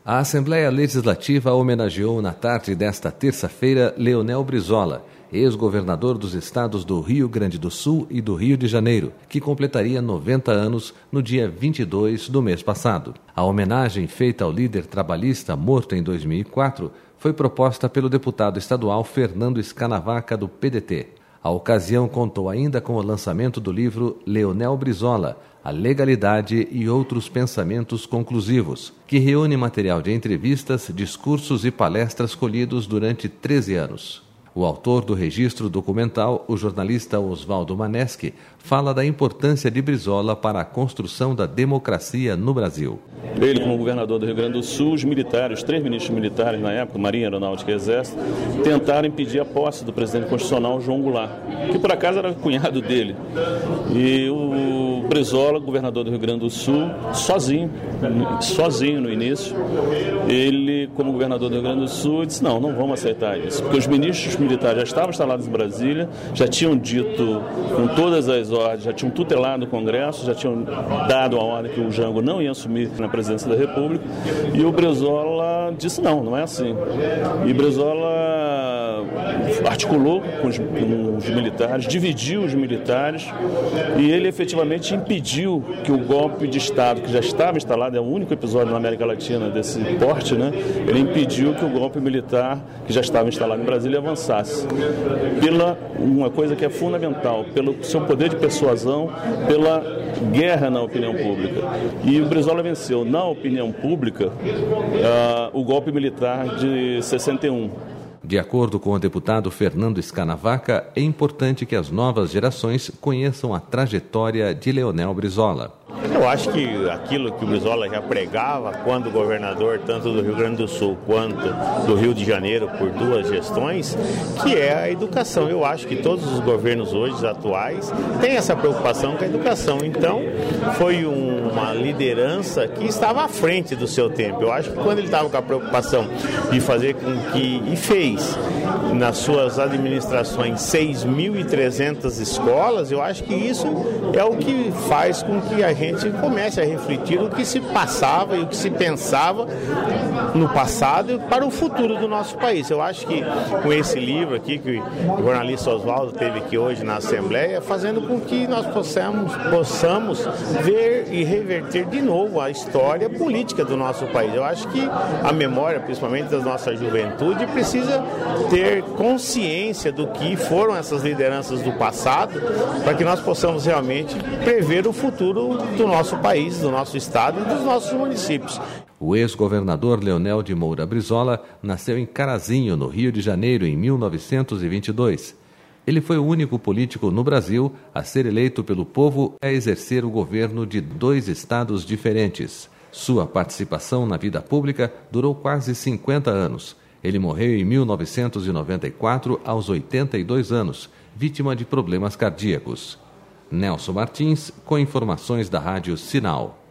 A Assembleia Legislativa homenageou na tarde desta terça-feira Leonel Brizola, ex-governador dos estados do Rio Grande do Sul e do Rio de Janeiro, que completaria 90 anos no dia 22 do mês passado. A homenagem feita ao líder trabalhista morto em 2004 foi proposta pelo deputado estadual Fernando Scanavaca, do PDT. A ocasião contou ainda com o lançamento do livro Leonel Brizola, A Legalidade e Outros Pensamentos Conclusivos, que reúne material de entrevistas, discursos e palestras colhidos durante 13 anos. O autor do registro documental, o jornalista Oswaldo Maneschi, fala da importância de Brizola para a construção da democracia no Brasil. Ele, como governador do Rio Grande do Sul, os militares, os 3 ministros militares na época, Marinha, Aeronáutica e Exército, tentaram impedir a posse do presidente constitucional João Goulart, que por acaso era cunhado dele. E o Brizola, governador do Rio Grande do Sul, sozinho no início, ele, como governador do Rio Grande do Sul, disse: não vamos aceitar isso, porque os ministros militares já estavam instalados em Brasília, já tinham dito com todas as ordens, já tinham tutelado o Congresso, já tinham dado a ordem que o Jango não ia assumir na presidência da República, e o Brizola disse: não é assim. E Brizola articulou com os militares, dividiu os militares, e ele efetivamente impediu que o golpe de Estado, que já estava instalado, é o único episódio na América Latina desse porte, ele impediu que o golpe militar, que já estava instalado em Brasília, avançasse. Pela uma coisa que é fundamental, pelo seu poder de persuasão, pela guerra na opinião pública. E o Brizola venceu na opinião pública o golpe militar de 61. De acordo com o deputado Fernando Scanavaca, é importante que as novas gerações conheçam a trajetória de Leonel Brizola. Eu acho que aquilo que o Brizola já pregava quando governador, tanto do Rio Grande do Sul quanto do Rio de Janeiro, por 2 gestões, que é a educação. Eu acho que todos os governos hoje atuais têm essa preocupação com a educação. Então, foi uma liderança que estava à frente do seu tempo. Eu acho que quando ele estava com a preocupação de fazer com que, e fez nas suas administrações 6.300 escolas, eu acho que isso é o que faz com que a gente comece a refletir o que se passava e o que se pensava no passado para o futuro do nosso país. Eu acho que com esse livro aqui, que o jornalista Oswaldo teve aqui hoje na Assembleia, fazendo com que nós possamos ver e reverter de novo a história política do nosso país. Eu acho que a memória, principalmente da nossa juventude, precisa ter consciência do que foram essas lideranças do passado, para que nós possamos realmente prever o futuro do nosso país, do nosso estado e dos nossos municípios. O ex-governador Leonel de Moura Brizola nasceu em Carazinho, no Rio de Janeiro, em 1922. Ele foi o único político no Brasil a ser eleito pelo povo a exercer o governo de 2 estados diferentes. Sua participação na vida pública durou quase 50 anos. Ele morreu em 1994, aos 82 anos, vítima de problemas cardíacos. Nelson Martins, com informações da Rádio Sinal.